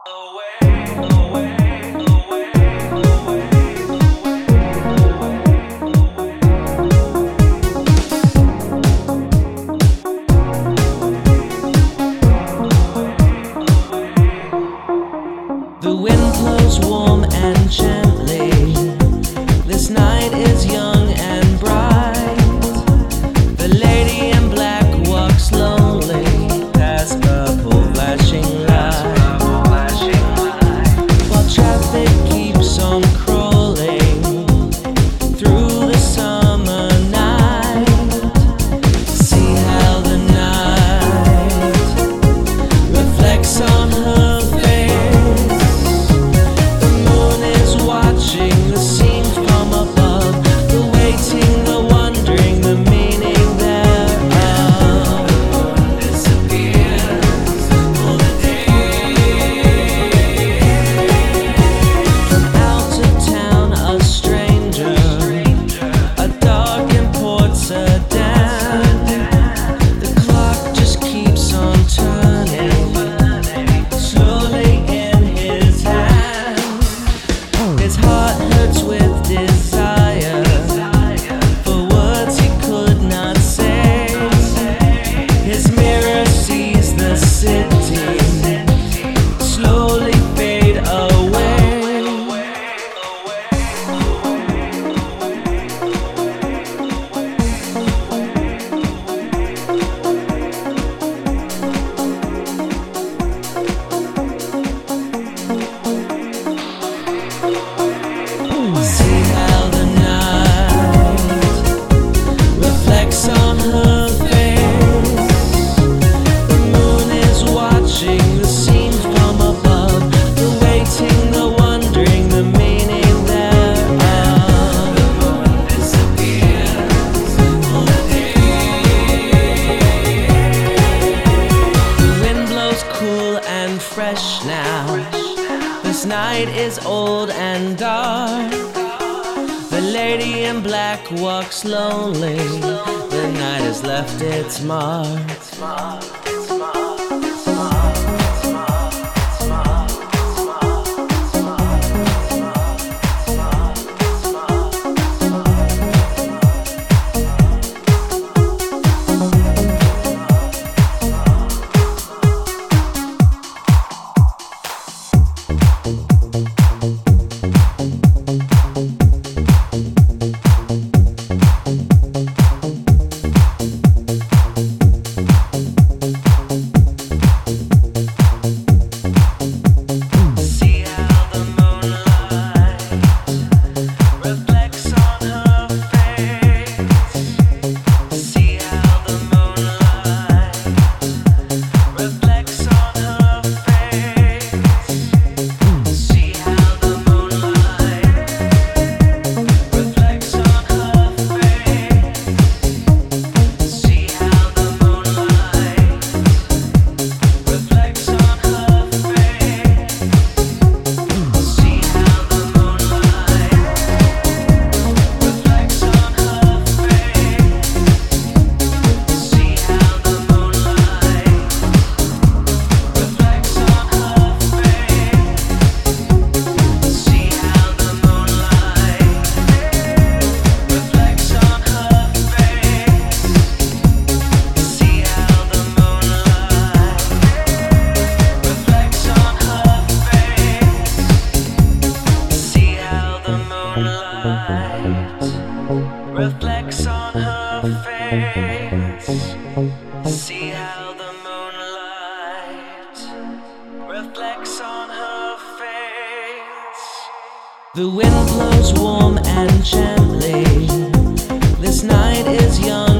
The wind blows warm and gently. This night is young and bright. The lady in black walks lonely past purple flashing lights, while traffic keeps on crawling through the summer night. See how the night reflects on her. The scenes from above, the waiting, the wondering, the meaning thereof. Disappears for the day. From out of town, a stranger, a dog imports her down. The clock just keeps on turning, slowly in his hand. His heart hurts with desire for words he could not say. His mirror sees the city slowly fade away. See how the night reflects on her face. The moon is watching the scenes from above, the waiting, the wondering, the meaning thereof. The moon disappears for the day. The wind blows cool and fresh now. This night is old and dark. The lady in black walks lonely. The night has left its mark. Reflects on her face. See how the moonlight reflects on her face. The wind blows warm and gently. This night is young.